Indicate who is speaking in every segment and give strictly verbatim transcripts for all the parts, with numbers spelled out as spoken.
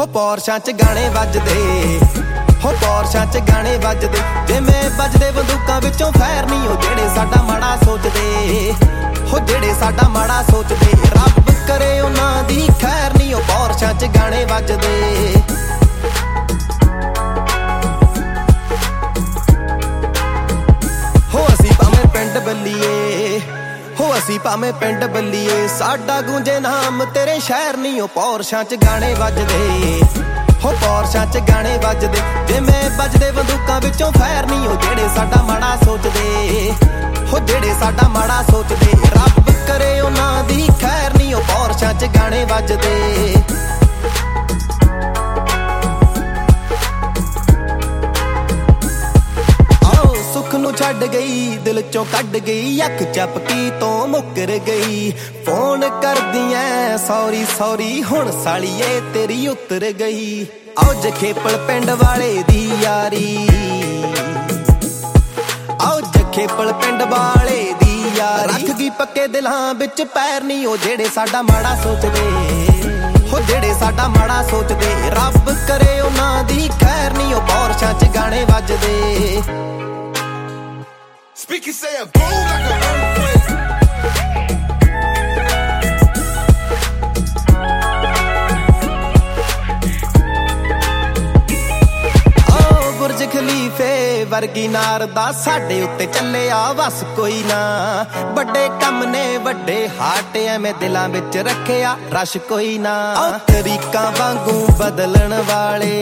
Speaker 1: ਹੋ ਪੌਰਸ਼ਾਂ ਚ ਗਾਣੇ ਵੱਜਦੇ, ਹੋ ਪੌਰਸ਼ਾਂ ਚ ਗਾਣੇ ਵੱਜਦੇ, ਜਿਵੇਂ ਵੱਜਦੇ ਬੰਦੂਕਾਂ ਵਿੱਚੋਂ ਫੈਰ ਨਹੀਂ ਉਹ ਜਿਹੜੇ ਸਾਡਾ ਮਾੜਾ ਸੋਚਦੇ, ਹੋ ਜਿਹੜੇ ਸਾਡਾ ਮਾੜਾ ਸੋਚਦੇ। ਰੱਬ ਕਰੇ ਉਹਨਾਂ ਦੀ ਖੈਰ ਨਹੀਂ ਉਹ ਪੌਰਸ਼ਾਂ ਚ ਗਾਣੇ ਵੱਜਦੇ। ਹੋ ਅਸੀਂ ਭਾਵੇਂ ਪਿੰਡ ਬੱਲੀਏ, ਹੋ ਅਸੀਂ ਭਾਵੇਂ ਪਿੰਡ ਬੱਲੀਏ, ਸਾਡਾ ਗੂੰਜੇ ਨਾਮ ਤੇਰੇ ਸ਼ਹਿਰ ਨਹੀਂ ਉਹ ਪੌਰਸ਼ਾਂ ਚ ਗਾਣੇ ਵੱਜਦੇ, ਹੋ ਪੌਰਸ਼ਾਂ ਚ ਗਾਣੇ ਵੱਜਦੇ, ਜਿਵੇਂ ਵੱਜਦੇ ਬੰਦੂਕਾਂ ਵਿੱਚੋਂ ਫੈਰ ਨਹੀਂ ਉਹ ਜਿਹੜੇ ਸਾਡਾ ਮਾੜਾ ਸੋਚਦੇ, ਹੋ ਜਿਹੜੇ ਸਾਡਾ ਮਾੜਾ ਸੋਚਦੇ। ਰੱਬ ਕਰੇ ਉਹਨਾਂ ਦੀ ਖੈਰ ਨਹੀਂ ਉਹ ਪੌਰਸ਼ਾਂ ਚ ਗਾਣੇ ਵੱਜਦੇ। ਆਓ ਸੁੱਖ ਨੂੰ ਛੱਡ ਗਈ, ਦਿਲ ਚੋਂ ਕੱਢ ਗਈ, ਅੱਖ ਚਪਕੀ ਤੋਂ ਮੁੱਕਰ ਗਈ, ਫੋਨ ਕਰਦੀਆਂ ਸੌਰੀ ਸੌਰੀ ਹੁਣ ਸਾਲੀਏ ਤੇਰੀ ਉਤਰ ਗਈ। ਆਓ ਜਖੇਪਲ ਪਿੰਡ ਵਾਲੇ ਦੀ ਯਾਰੀ, ਆਓ ਜਖੇਪਲ ਪਿੰਡ ਵਾਲੇ ਦੀ ਯਾਰੀ, ਰੱਖ ਗਈ ਪੱਕੇ ਦਿਲਾਂ ਵਿੱਚ ਪੈਰ ਨਹੀਂ ਉਹ ਜਿਹੜੇ ਸਾਡਾ ਮਾੜਾ ਸੋਚਦੇ, ਹੋ ਜਿਹੜੇ ਸਾਡਾ ਮਾੜਾ ਸੋਚਦੇ। ਰੱਬ ਕਰੇ ਉਹਨਾਂ ਦੀ ਖੈਰ ਨਹੀਂ ਉਹ ਪੌਰਸ਼ਾਂ ਚ ਗਾਣੇ ਵੱਜਦੇ।
Speaker 2: Speakers say a boom like an earthquake.
Speaker 1: Oh, बुर्ज खलीफे वर्गी नार दा साडे उत्ते चलिया बस कोई ना, बड़े कम ने वड्डे हाट एवें दिलां विच रखिया रश कोई ना। ओ तरीकां वांगू बदलण वाले,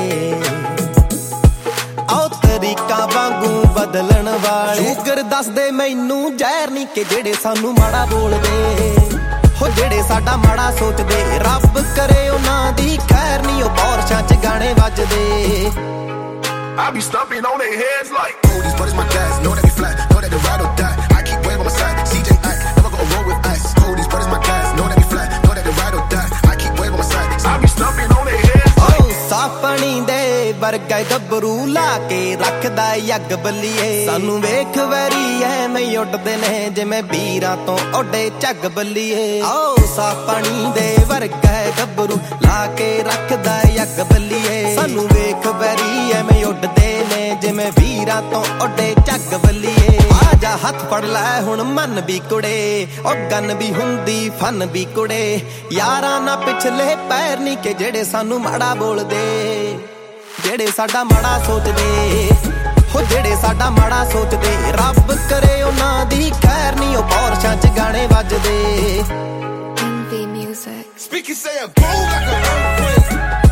Speaker 1: आओ तरीका वांगू बदलण वाले, ਸ਼ੂਗਰ ਦੱਸਦੇ ਮੈਨੂੰ ਜ਼ਹਿਰ ਨਹੀਂ ਕਿ ਜਿਹੜੇ ਸਾਨੂੰ ਮਾੜਾ ਬੋਲਦੇ, ਹੋ ਜਿਹੜੇ ਸਾਡਾ ਮਾੜਾ ਸੋਚਦੇ। ਰੱਬ ਕਰੇ ਉਹਨਾਂ ਦੀ ਖੈਰ ਨਹੀਂ ਉਹ ਪੌਰਸ਼ਾਂ ਚ ਗਾਣੇ ਵੱਜਦੇ।
Speaker 2: I be stomping on their heads like, oh, these brothers my guys, know that we fly, know that they ride or die. I keep wave on my side, C J Ike, never gonna roll with ice. Oh, these brothers my guys, know that we fly, know that they ride or die. I keep wave on my side, I be stomping on their heads like, oh,
Speaker 1: ਸਾਫ ਪਾਣੀ ਦੇ ਵਰਗਾ ਗੱਭਰੂ ਲਾ ਕੇ ਰੱਖਦਾ ਅੱਗ ਬੱਲੀਏ, ਸਾਨੂੰ ਵੇਖ ਵੈਰੀ ਐਵੇਂ ਉੱਡਦੇ ਨੇ ਜਿਵੇਂ ਵੀਰਾਂ ਤੋਂ ਉੱਡੇ ਝੱਗ ਬੱਲੀਏ। ਆਓ ਸਾਫ ਪਾਣੀ ਦੇ ਵਰਗਾ ਗੱਭਰੂ ਲਾ ਕੇ ਰੱਖਦਾ ਅੱਗ ਬੱਲੀਏ, ਸਾਨੂੰ ਵੇਖ ਵੈਰੀ ਐਵੇਂ ਉੱਡਦੇ ਨੇ ਜਿਵੇਂ ਵੀਰਾਂ ਤੋਂ ਉੱਡੇ ਝੱਗ ਬੱਲੀਏ। ਆ ਜਾ ਹੱਥ ਫੜ ਲੈ ਹੁਣ ਮਨ ਵੀ ਕੁੜੇ, ਉਹ ਗੰਨ ਵੀ ਹੁੰਦੀ ਫਨ ਵੀ ਕੁੜੇ, ਯਾਰਾਂ ਨਾ ਪਿਛਲੇ ਪੈਰ ਨਹੀਂ ਕਿ ਜਿਹੜੇ ਸਾਨੂੰ ਮਾੜਾ ਬੋਲਦੇ, ਜਿਹੜੇ ਸਾਡਾ ਮਾੜਾ ਸੋਚਦੇ, ਹੋ ਜਿਹੜੇ ਸਾਡਾ ਮਾੜਾ ਸੋਚਦੇ। ਰੱਬ ਕਰੇ ਉਹਨਾਂ ਦੀ ਖੈਰ ਨਹੀਂ ਉਹ ਪੌਰਸ਼ਾਂ ਚ ਗਾਣੇ ਵੱਜਦੇ।
Speaker 3: Envy Music.
Speaker 2: speakers say a boom like an earthquake.